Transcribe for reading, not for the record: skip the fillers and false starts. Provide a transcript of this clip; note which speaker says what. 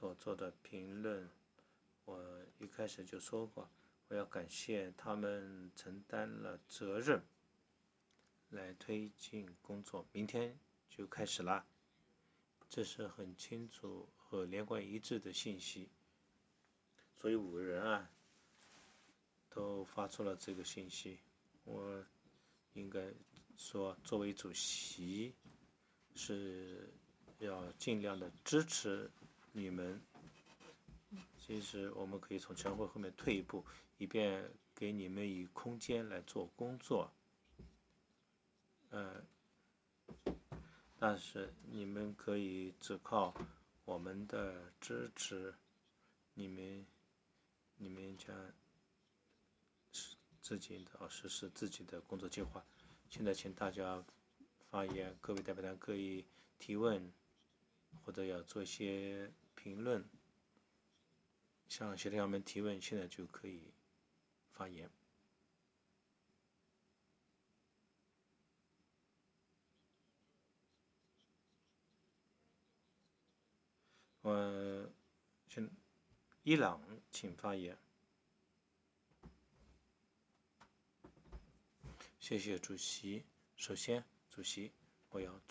Speaker 1: 所做的评论，我一开始就说过，我要感谢他们承担了责任来推进工作，明天就开始了，这是很清楚和连贯一致的信息。所以5个人都发出了这个信息，我应该说作为主席是要尽量的支持你们。其实我们可以从全会后面退一步，以便给你们以空间来做工作。但是你们可以只靠我们的支持，你们将自己实施自己的工作计划。现在请大家发言，各位代表团可以提问，或者要做一些评论。向协调员们提问，现在就可以发言。伊朗，请发言。谢谢主席。首先，主席，我要